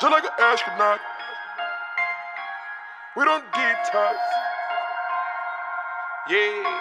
just like an astronaut. We don't detox. Yeah.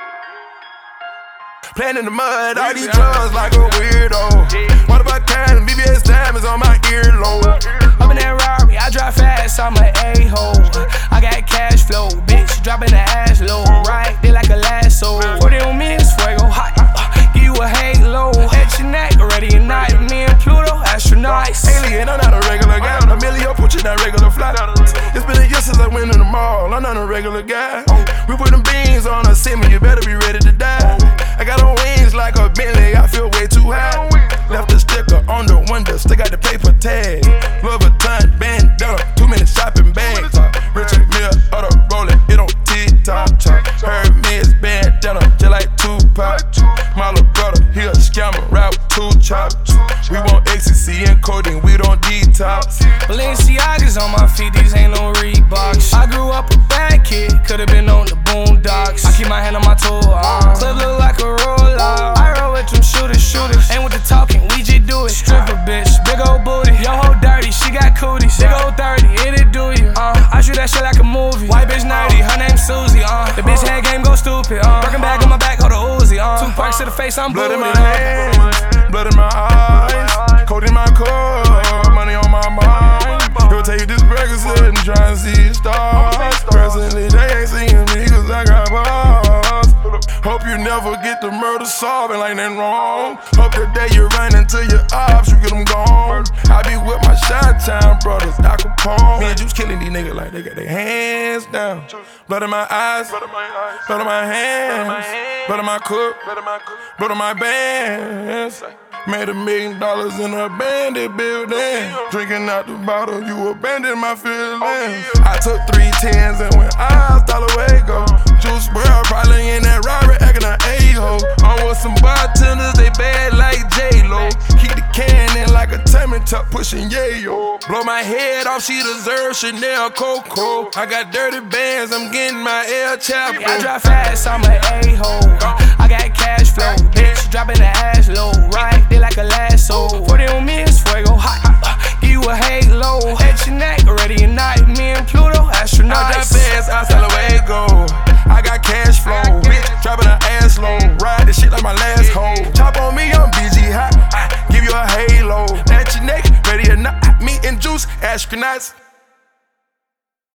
Playing in the mud, all these drugs like a weirdo. One of a kind, BBS diamonds on my earlobe. Up in that Rari, I drive fast, I'm an a-hole. I got cash flow, bitch, dropping the ass low. Right, they like a lasso. 40 on me is fuego hot. Give you a halo, at your neck, ready at night. Me and Pluto, astronauts. Alien, I'm not a regular guy. I'm a million, put you that regular fly. It's been a year since I went in the mall. I'm not a regular guy. We put them beans on a semi, you better be ready to die. I got on wings like a Bentley, I feel way too high. Left a sticker on the window, still got the paper tag. Louis Vuitton bandana, 2 minutes shopping bags. Richard Mille, auto rolling, it on TikTok. Hermes bandana, just like Tupac. My little brother, he a scammer, rap with 2 chops. We want ecstasy and codeine, we don't detox. Balenciagas on my feet, these ain't no Reeboks. I grew up a bad kid, could've been on the boondocks. I keep my hand on my toe, clip look like a roller. I roll with them shooters. Ain't with the talking, we just do it. Stripper bitch, big old booty. Yo ho dirty, she got cooties. Big old 30, it do you. I shoot that shit like a movie. White bitch nerdy, her name Susie. The bitch head game go stupid. Working bag on my back, hold a Uzi. 2 parks to the face, I'm blood in booty. my hands, blood in my eyes, cold in my cup, money on my mind. He'll take this breakfast and try and see stars. Presently, they ain't seeing me cause I got bars. Hope you never get the murder solved, ain't like nothing wrong. Hope the day you run into your ops, you get them gone. I be with my Chi-Town brothers, Al Capone. Me and Juice killing these niggas like they got their hands down. Blood in my eyes, blood in my hands, blood in my cook, blood in my bands. Made $1 million in a bandit building. Drinking out the bottle, you abandoned my feelings. I took 3 10s and went hasta luego. Juice WRLD probably in that Rari acting an a-hole. I'm with some bartenders, they bad like J-Lo. Keep the can in like a tummy tuck pushing yayo. Blow my head off, she deserves Chanel Coco. I got dirty bands, I'm getting my El Chapo. I drive fast, I'm an a-hole. I got cash flow, bitch, dropping the ass low. Right, they like a lasso. 40 on me is fuego hot. Give you a halo, at your neck, ready at night. Me and Pluto, astronauts. I drive fast, hasta luego. I got cash flow, bitch, dropping her ass low. Ride this shit like my last hoe. Chop on me, I'm BG hot. Give you a halo, at your neck, ready or not. Me and Juice, astronauts.